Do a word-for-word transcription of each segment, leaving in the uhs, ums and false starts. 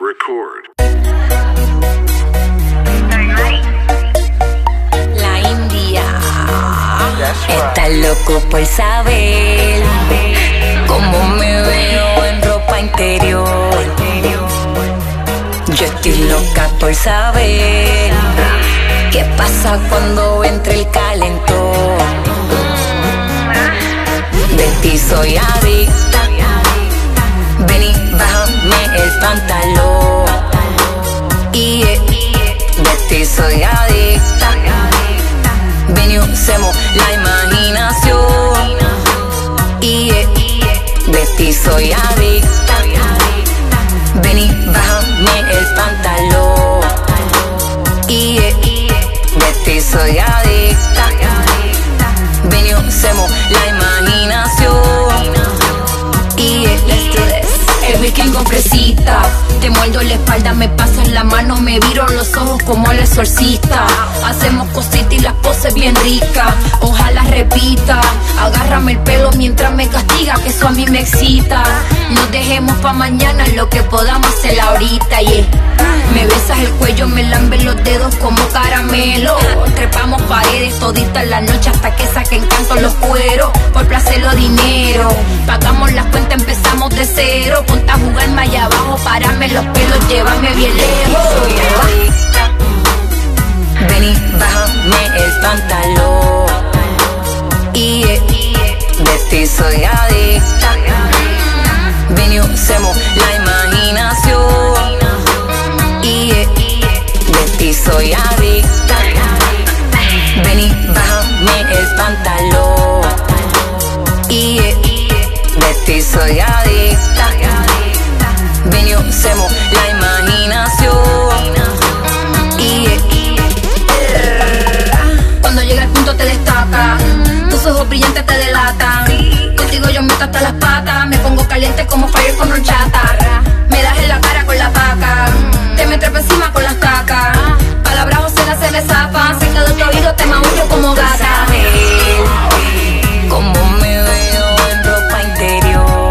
Record. La India está loco por saber cómo me veo en ropa interior. Yo estoy loca por saber qué pasa cuando entre el calentón. De ti soy adicta. Ven y bájame el pantalón. Y de ti soy adicta. Ven y usemos la imaginación. Y de ti soy adicta. Ven y bájame el pantalón. Y de ti soy adicta. Ven y usemos la imaginación. Y let's do this. El weekend con crecita, te muerdo la espalda, me pasas la mano, me viro los ojos como el exorcista. Hacemos cositas y las poses bien ricas, ojalá repita. Agárrame el pelo mientras me castiga, que eso a mí me excita. No dejemos pa' mañana lo que podamos hacer ahorita, yeah. Me besas el cuello, me lambes los dedos como caramelo. Trepamos paredes todita la noche hasta que saquen canto los cueros. Por placer o dinero, pagamos las cuentas, empezamos de cero. Ponte a jugarme allá abajo, pararme los pelos, llévame bien lejos. Soy adicta. Ven y bájame el pantalón. Y de ti soy adicta. Ven y usemos la imaginación. Y de ti soy adicta. Ven y bájame el pantalón. Y de ti soy adicta. Ven y usemos la imaginación. Y cuando llega el punto te destaca, tus ojos brillantes te delatan. Contigo yo meto hasta las patas, me pongo caliente como fire con horchata. Me das en la cara con la paca, te me trepo encima con las tacas. Palabras obscenas se me zafan, cerca de tu oído te maullo como gata. Cómo me veo en ropa interior.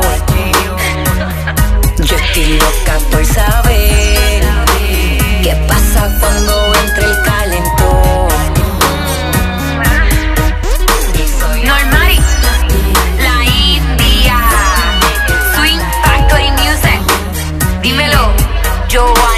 Yo estoy loca por saber qué pasa cuando entre el calentón. Normari, la India, Swing Factory Music. Dímelo, Joanne.